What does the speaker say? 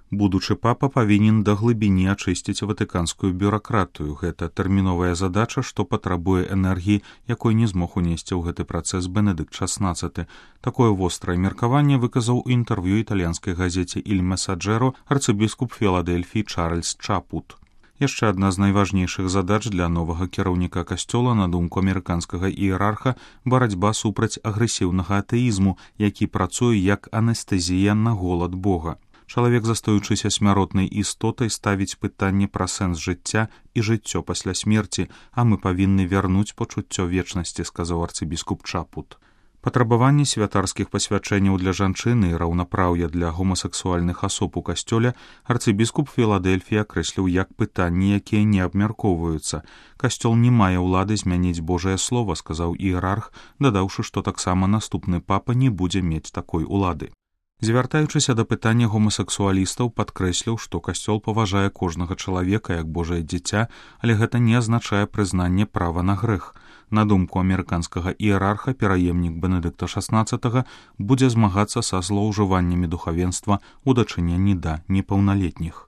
Будучы папа павінен да глыбіні ачысціць ватыканскую бюракратыю. Гэта тэрміновая задача, што патрабуе энергіі, якой не змог унесці ў гэты працэс Бенедыкт XVI. Такое вострае меркаванне выказаў у інтэрв'ю італьянскай газеце «Иль Месаджеро» арцыбіскуп Філадельфіі Чарльз Чапут. Яшчэ адна з найважнейшых задач для новага кіраўніка касцёла, на думку амерыканскага іерарха, барацьба супраць агрэсіўнага атэізму, які працуе як анестэзія на голад Бога. Чалавек, застаючыся смяротнай істотай, ставіць пытанне пра сэнс жыцця і жыццё пасля смерці, а мы павінны вярнуць пачуццё вечнасці, сказаў арцыбіскуп Чапут. Патрабаванні святарскіх пасвячэнняў для жанчыны і раўнапраўя для гомасексуальных асоб у касцёле арцыбіскуп Філадельфіі акрэсліў як пытанні, якія не абмяркоўваюцца. Касцёл не мае ўлады змяніць Божае слова, сказаў іерарх, дадаўшы, што таксама наступны папа не будзе мець такой улады. Звяртаючыся да пытання гомасексуалістаў, падкрэсліў, што касцёл паважае кожнага чалавека як Божае дзіця, але гэта не азначае прызнанне права на грэх. На думку амерыканскага іерарха, пераемнік Бенедыкта XVI будзе змагацца са злоўжываннямі духавенства ў дачыненні да непаўналетніх.